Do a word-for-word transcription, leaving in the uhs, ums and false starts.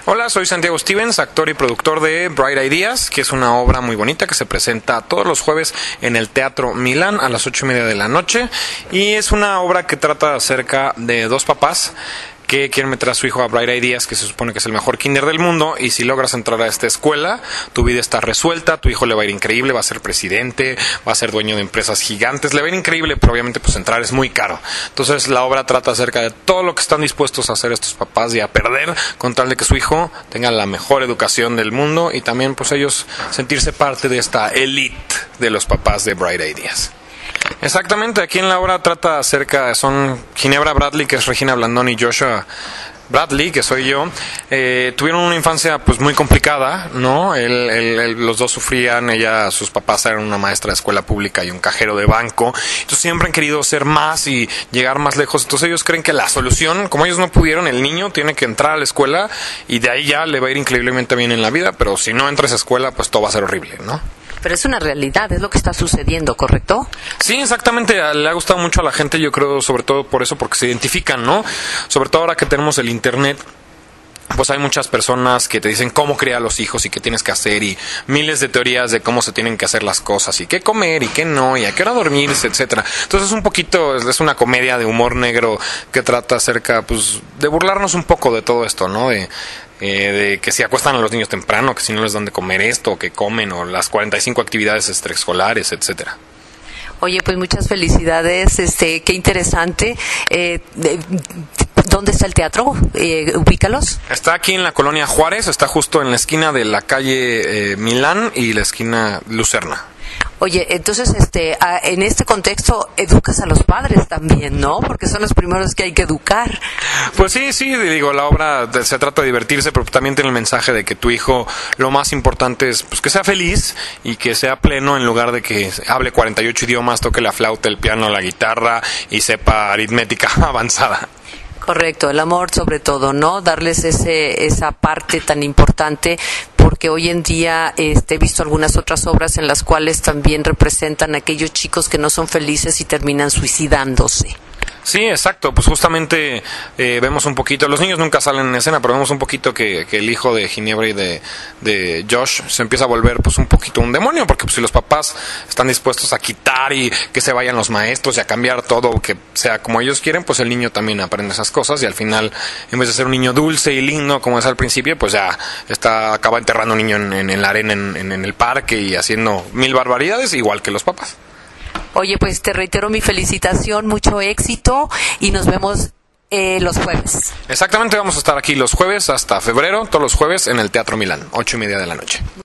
Hola, soy Santiago Stevens, actor y productor de Bright Ideas, que es una obra muy bonita que se presenta todos los jueves en el Teatro Milán a las ocho y media de la noche. Y es una obra que trata acerca de dos papás que quieren meter a su hijo a Bright Ideas, que se supone que es el mejor kinder del mundo, y si logras entrar a esta escuela, tu vida está resuelta, tu hijo le va a ir increíble, va a ser presidente, va a ser dueño de empresas gigantes, le va a ir increíble, pero obviamente pues entrar es muy caro. Entonces la obra trata acerca de todo lo que están dispuestos a hacer estos papás y a perder con tal de que su hijo tenga la mejor educación del mundo y también pues ellos sentirse parte de esta elite de los papás de Bright Ideas. Exactamente, aquí en la obra trata acerca, son Ginebra Bradley, que es Regina Blandón, y Joshua Bradley, que soy yo. Eh, tuvieron una infancia pues muy complicada, ¿no? Él, él, él, los dos sufrían, ella, sus papás eran una maestra de escuela pública y un cajero de banco, entonces siempre han querido ser más y llegar más lejos, entonces ellos creen que la solución, como ellos no pudieron, el niño tiene que entrar a la escuela y de ahí ya le va a ir increíblemente bien en la vida, pero si no entra a esa escuela pues todo va a ser horrible, ¿no? Pero es una realidad, es lo que está sucediendo, ¿correcto? Sí, exactamente, le ha gustado mucho a la gente, yo creo, sobre todo por eso, porque se identifican, ¿no? Sobre todo ahora que tenemos el internet, pues hay muchas personas que te dicen cómo criar a los hijos y qué tienes que hacer y miles de teorías de cómo se tienen que hacer las cosas y qué comer y qué no y a qué hora dormirse, etcétera. Entonces es un poquito, es una comedia de humor negro que trata acerca, pues, de burlarnos un poco de todo esto, ¿no? De Eh, de que si acuestan a los niños temprano, que si no les dan de comer esto, o que comen, o las cuarenta y cinco actividades extraescolares, etcétera. Oye, pues muchas felicidades, este, qué interesante. Eh, de, ¿Dónde está el teatro? Eh, ubícalos. Está aquí en la colonia Juárez, está justo en la esquina de la calle eh, Milán y la esquina Lucerna. Oye, entonces, este, a, en este contexto educas a los padres también, ¿no? Porque son los primeros que hay que educar. Pues sí, sí, digo, la obra de, se trata de divertirse, pero también tiene el mensaje de que tu hijo, lo más importante es pues que sea feliz y que sea pleno en lugar de que hable cuarenta y ocho idiomas, toque la flauta, el piano, la guitarra y sepa aritmética avanzada. Correcto, el amor sobre todo, ¿no? Darles ese esa parte tan importante, porque hoy en día este, he visto algunas otras obras en las cuales también representan a aquellos chicos que no son felices y terminan suicidándose. Sí, exacto, pues justamente eh, vemos un poquito, los niños nunca salen en escena, pero vemos un poquito que, que el hijo de Ginebra y de, de Josh se empieza a volver pues un poquito un demonio, porque pues, si los papás están dispuestos a quitar y que se vayan los maestros y a cambiar todo, que sea como ellos quieren, pues el niño también aprende esas cosas y al final, en vez de ser un niño dulce y lindo como es al principio, pues ya está acaba enterrando a un niño en, en, en la arena, en, en, en el parque y haciendo mil barbaridades, igual que los papás. Oye, pues te reitero mi felicitación, mucho éxito y nos vemos eh, los jueves. Exactamente, vamos a estar aquí los jueves hasta febrero, todos los jueves en el Teatro Milán, ocho y media de la noche.